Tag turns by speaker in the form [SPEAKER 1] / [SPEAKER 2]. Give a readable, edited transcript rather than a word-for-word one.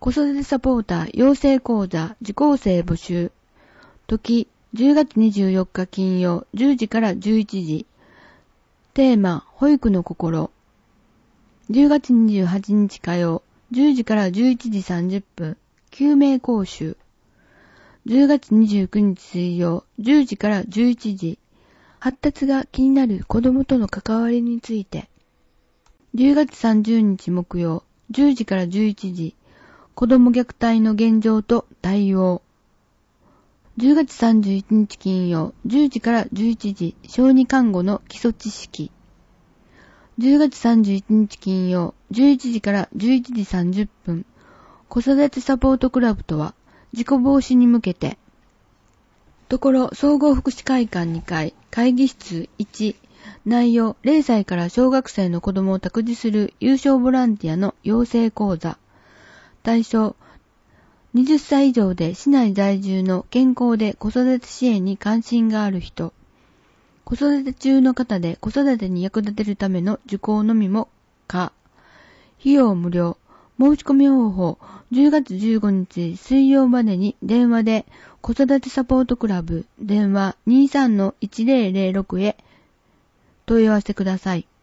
[SPEAKER 1] 子育てサポーター養成講座受講生募集。時、10月24日金曜10時から11時。テーマ、保育の心。10月28日火曜10時から11時30分。救命講習。10月29日水曜10時から11時。発達が気になる子供との関わりについて。10月30日木曜10時から11時。子供虐待の現状と対応。10月31日金曜10時から11時。小児看護の基礎知識。10月31日金曜11時から11時30分。子育てサポートクラブとは事故防止に向けて。ところ総合福祉会館2階会議室1。内容0歳から小学生の子供を託児する有償ボランティアの養成講座。対象20歳以上で市内在住の健康で子育て支援に関心がある人。子育て中の方で子育てに役立てるための受講のみも可。費用無料。申し込み方法10月15日水曜までに電話で子育てサポートクラブ電話 23-1006 へ問い合わせてください。